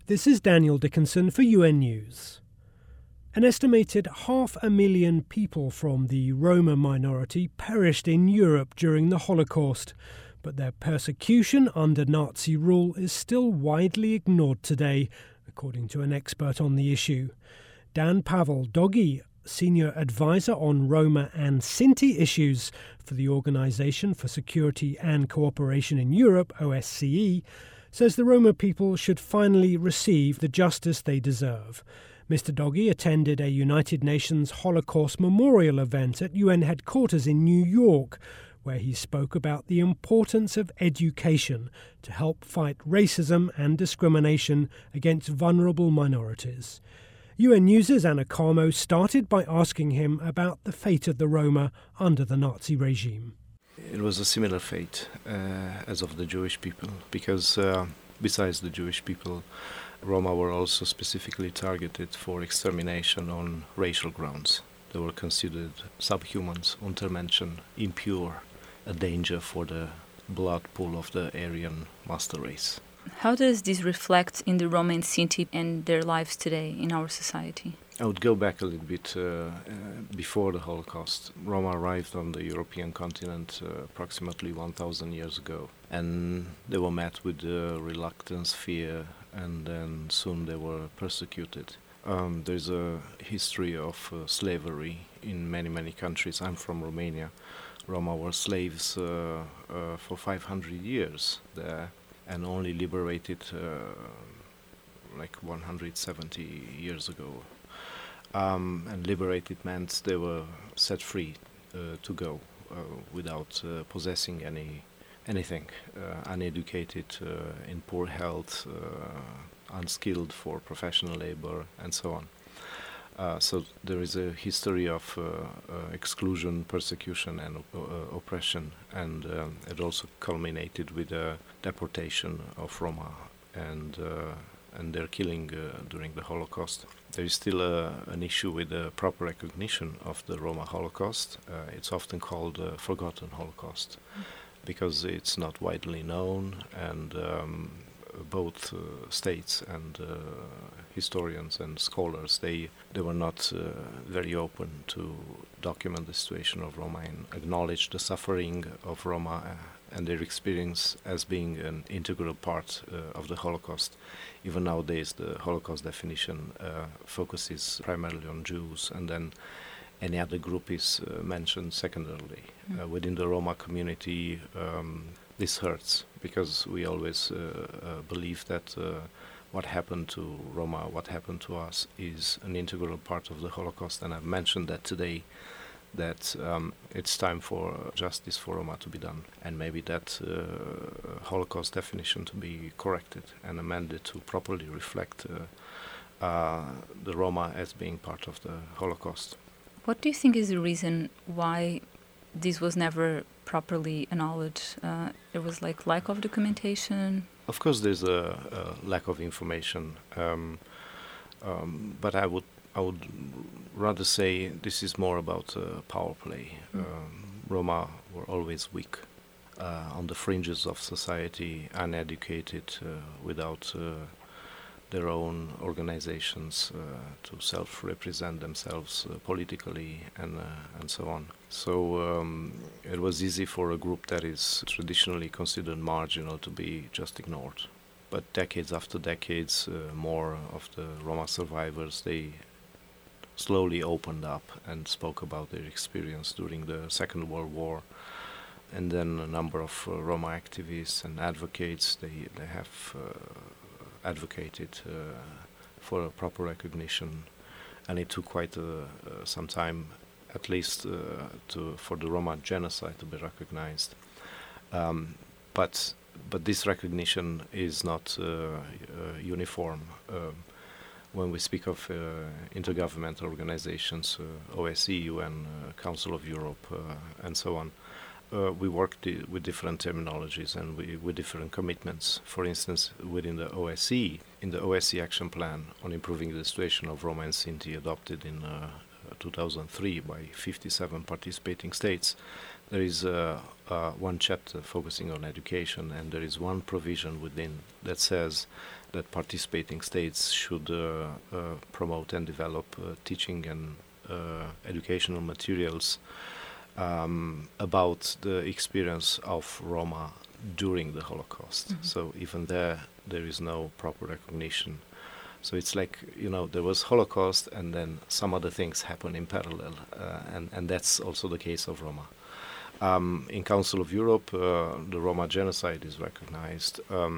This is Daniel Dickinson for UN News. An estimated 500,000 people from the Roma minority perished in Europe during the Holocaust, but their persecution under Nazi rule is still widely ignored today, according to an expert on the issue. Dan Pavel Dogi, Senior Advisor on Roma and Sinti issues for the Organisation for Security and Cooperation in Europe, OSCE, says the Roma people should finally receive the justice they deserve. Mr. Dogi attended a United Nations Holocaust Memorial event at UN headquarters in New York, where he spoke about the importance of education to help fight racism and discrimination against vulnerable minorities. UN News' Anna Carmo started by asking him about the fate of the Roma under the Nazi regime. It was a similar fate as of the Jewish people, because besides the Jewish people, Roma were also specifically targeted for extermination on racial grounds. They were considered subhumans, Untermenschen, impure, a danger for the blood pool of the Aryan master race. How does this reflect in the Roma and Sinti and their lives today in our society? I would go back a little bit before the Holocaust. Roma arrived on the European continent approximately 1,000 years ago, and they were met with reluctance, fear, and then soon they were persecuted. There's a history of slavery in many countries. I'm from Romania. Roma were slaves for 500 years there, and only liberated like 170 years ago. And liberated meant they were set free to go without possessing anything, uneducated, in poor health, unskilled for professional labor, and so on. So there is a history of exclusion, persecution, and oppression, and it also culminated with the deportation of Roma and their killing during the Holocaust. There is still an issue with the proper recognition of the Roma Holocaust. It's often called a forgotten Holocaust because it's not widely known, and both states and historians and scholars, they were not very open to document the situation of Roma and acknowledge the suffering of Roma and their experience as being an integral part of the Holocaust. Even nowadays, the Holocaust definition focuses primarily on Jews, and then any other group is mentioned secondarily. Within the Roma community, this hurts, because we always believe that what happened to Roma, what happened to us, is an integral part of the Holocaust, and I've mentioned that today, that it's time for justice for Roma to be done, and maybe that Holocaust definition to be corrected and amended to properly reflect the Roma as being part of the Holocaust. What do you think is the reason why this was never properly acknowledged? There was lack of documentation? Of course there's a lack of information, but I would rather say this is more about power play. Roma were always weak, on the fringes of society, uneducated, without their own organizations to self-represent themselves politically, and so on. So it was easy for a group that is traditionally considered marginal to be just ignored. But decades after decades, more of the Roma survivors, they slowly opened up and spoke about their experience during the Second World War. And then a number of Roma activists and advocates, they have advocated for a proper recognition, and it took quite some time, at least for the Roma genocide to be recognized. But this recognition is not uniform. When we speak of intergovernmental organizations, OSCE, UN, Council of Europe, and so on, we work with different terminologies and with different commitments. For instance, within the OSCE, in the OSCE Action Plan on improving the situation of Roma and Sinti, adopted in 2003 by 57 participating states, there is one chapter focusing on education, and there is one provision within that says that participating states should promote and develop teaching and educational materials about the experience of Roma during the Holocaust. Mm-hmm. So even there is no proper recognition. So it's like, there was Holocaust and then some other things happen in parallel, and that's also the case of Roma. In Council of Europe, the Roma genocide is recognized.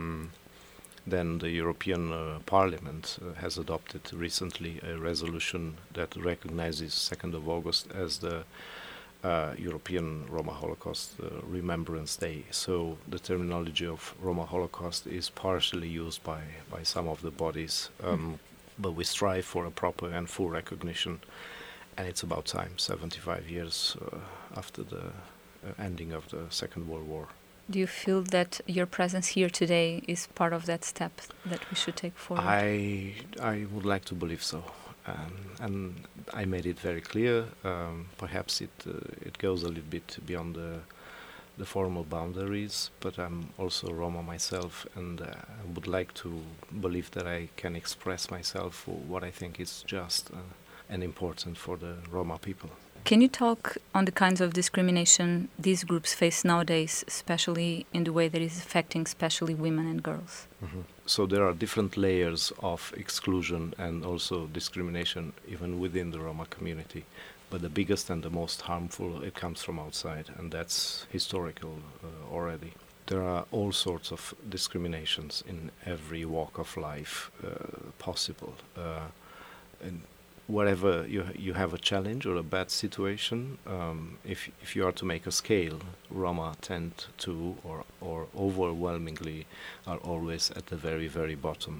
Then the European Parliament has adopted recently a resolution that recognizes 2nd of August as the European Roma Holocaust Remembrance Day. So the terminology of Roma Holocaust is partially used by some of the bodies, but we strive for a proper and full recognition, and it's about time, 75 years after the ending of the Second World War. Do you feel that your presence here today is part of that step that we should take forward? I would like to believe so. And I made it very clear. Perhaps it goes a little bit beyond the formal boundaries, but I'm also Roma myself, and I would like to believe that I can express myself for what I think is just and important for the Roma people. Can you talk on the kinds of discrimination these groups face nowadays, especially in the way that is affecting especially women and girls? Mm-hmm. So there are different layers of exclusion and also discrimination even within the Roma community. But the biggest and the most harmful, it comes from outside, and that's historical already. There are all sorts of discriminations in every walk of life possible. And wherever you have a challenge or a bad situation, if you are to make a scale, Roma tend to or overwhelmingly are always at the very, very bottom.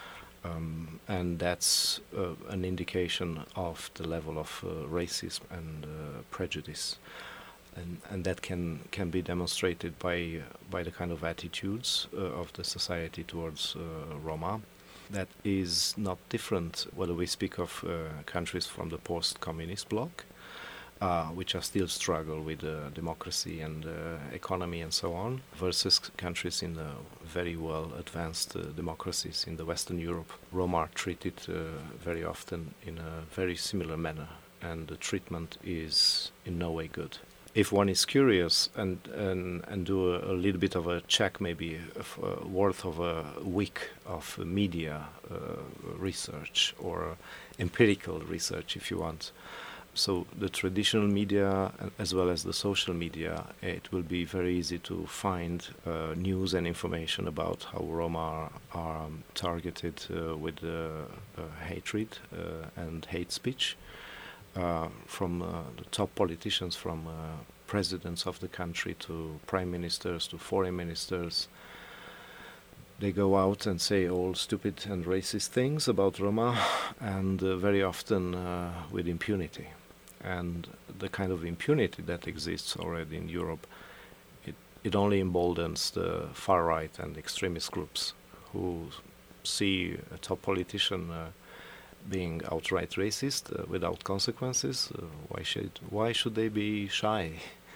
And that's an indication of the level of racism and prejudice. And that can be demonstrated by the kind of attitudes of the society towards Roma. That is not different whether we speak of countries from the post-communist bloc, which are still struggle with democracy and economy and so on, versus countries in the very well advanced democracies in the Western Europe. Roma are treated very often in a very similar manner, and the treatment is in no way good. If one is curious and do a little bit of a check, maybe worth of a week of media research or empirical research, if you want. So the traditional media as well as the social media, it will be very easy to find news and information about how Roma are targeted with hatred and hate speech. From the top politicians, from presidents of the country to prime ministers to foreign ministers. They go out and say all stupid and racist things about Roma, and very often with impunity. And the kind of impunity that exists already in Europe, it only emboldens the far right and extremist groups who see a top politician being outright racist without consequences. Why should they be shy?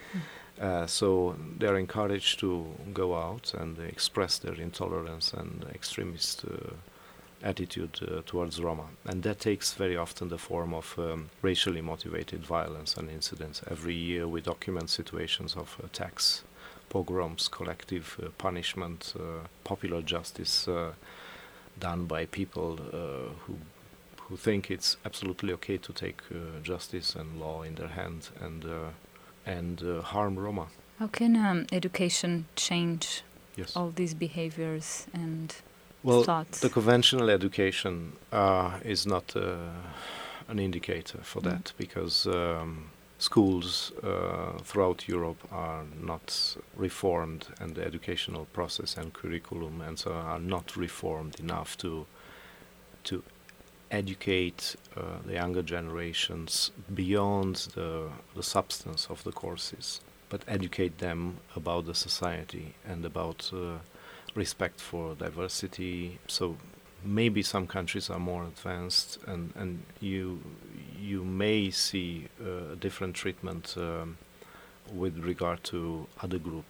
So they're encouraged to go out and express their intolerance and extremist attitude towards Roma, and that takes very often the form of racially motivated violence and incidents. Every year we document situations of attacks, pogroms, collective punishment, popular justice done by people who think it's absolutely okay to take justice and law in their hand and harm Roma. How can education change Yes. all these behaviors and thoughts? The conventional education is not an indicator for that, because schools throughout Europe are not reformed, and the educational process and curriculum and so are not reformed enough to educate the younger generations beyond the substance of the courses, but educate them about the society and about respect for diversity. So maybe some countries are more advanced, and you may see different treatment with regard to other groups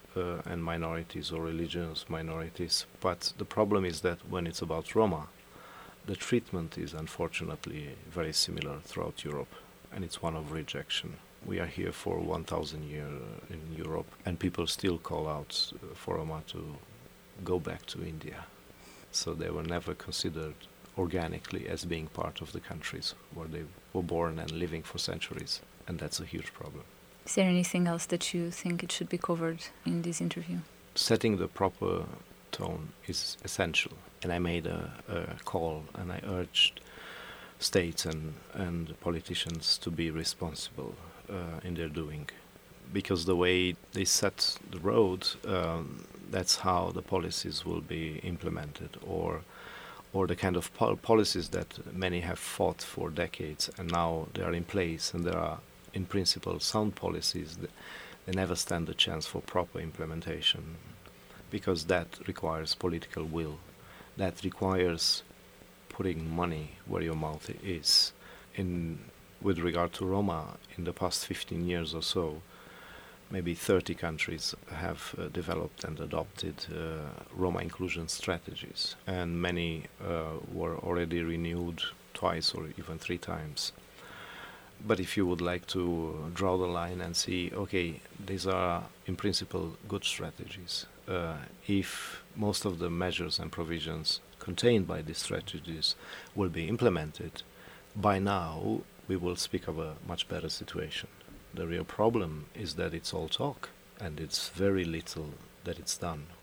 and minorities or religious minorities. But the problem is that when it's about Roma, the treatment is unfortunately very similar throughout Europe, and it's one of rejection. We are here for 1,000 years in Europe, and people still call out for Roma to go back to India. So they were never considered organically as being part of the countries where they were born and living for centuries, and that's a huge problem. Is there anything else that you think it should be covered in this interview? Setting the proper tone is essential, and I made a call and I urged states and politicians to be responsible in their doing, because the way they set the road, that's how the policies will be implemented, or the kind of policies that many have fought for decades and now they are in place and there are in principle sound policies, they never stand a chance for proper implementation, because that requires political will, that requires putting money where your mouth is. With regard to Roma, in the past 15 years or so, maybe 30 countries have developed and adopted Roma inclusion strategies, and many were already renewed twice or even 3 times. But if you would like to draw the line and see, okay, these are in principle good strategies, if most of the measures and provisions contained by these strategies will be implemented, by now we will speak of a much better situation. The real problem is that it's all talk and it's very little that it's done.